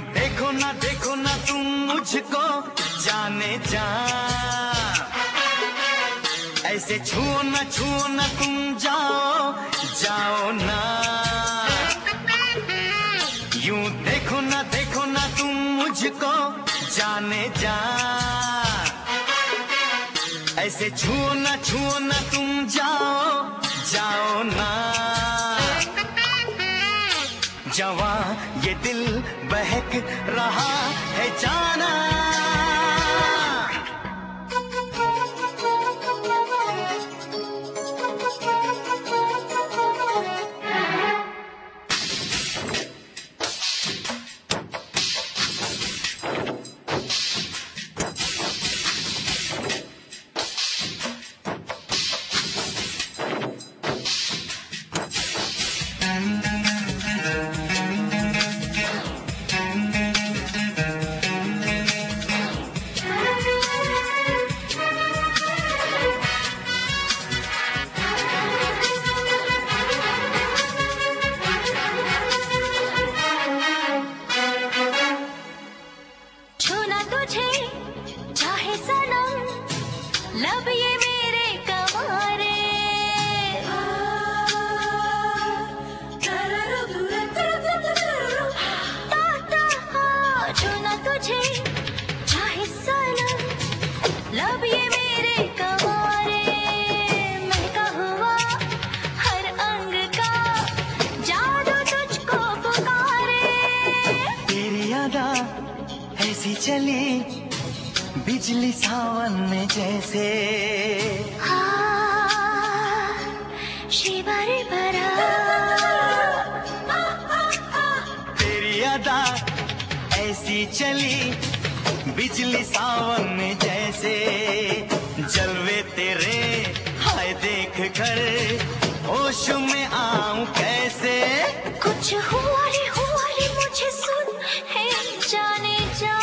देखो ना तुम मुझको जाने जा, ऐसे छुओ ना तुम जाओ ना। यूं देखो ना तुम मुझको जाने जा, ऐसे छुओ ना तुम जाओ ना। जवां ये दिल बहक रहा है जाना। लब ये मेरे कवारे, छूना तुझे चाहे सनम, लब ये मेरे कवारे। महका हुआ हर अंग का जादू तुझको पुकारे। तेरी यादा ऐसी चली बिजली सावन में जैसे, हाँ शिवरी बरा। तेरी यादा ऐसी चली बिजली सावन में जैसे, जलवे तेरे हाय देख कर होश में आऊं कैसे। कुछ हुआ रे मुझे सुन है जाने जा।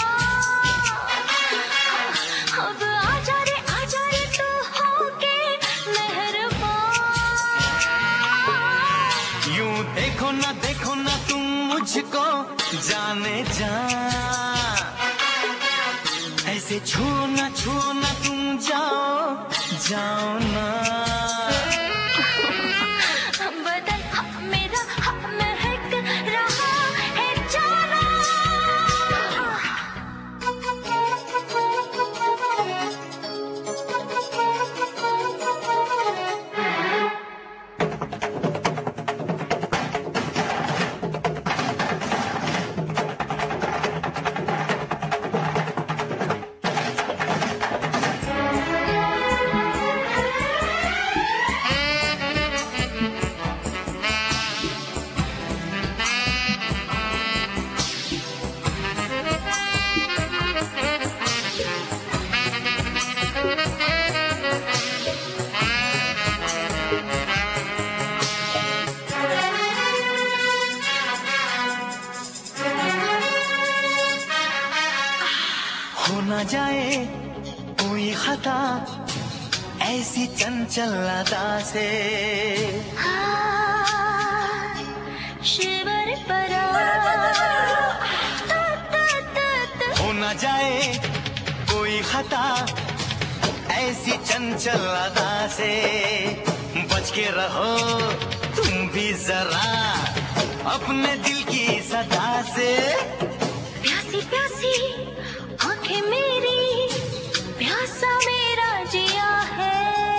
अब आजा रे तू होके मेहरबान। यूं देखो ना तुम मुझको जाने जा, ऐसे छुओ ना तुम जाओ ना। बदन मेरा महक रहा है जाना। हो ना जाए कोई खता ऐसी चंचल अदा से, शिवर परा। हो ना जाए कोई खता ऐसी चंचल अदा से। बच के रहो तुम भी जरा अपने दिल की सदा से। प्यासी प्यासी आंखें मेरी, प्यासा मेरा जिया है।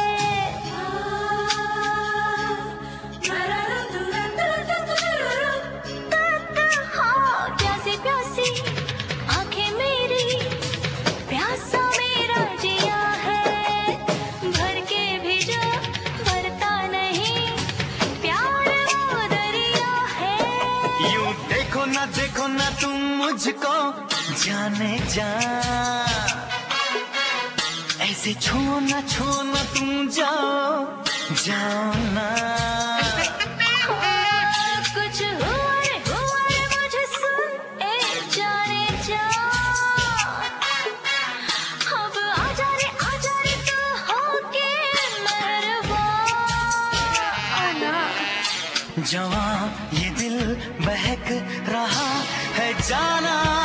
हाँ प्यासी प्यासी आंखें मेरी, प्यासा मेरा जिया है। भर के भी जो भरता नहीं, प्यार वो दरिया है। यूं देखो ना तुम मुझको जाने जा, ऐसे छुओ ना तुम जाओ ना। कुछ हुआ रे मुझे सुन ए जाने जा। अब आजा रे तू होके मेहरबान। जवां ये दिल बहक रहा है जाना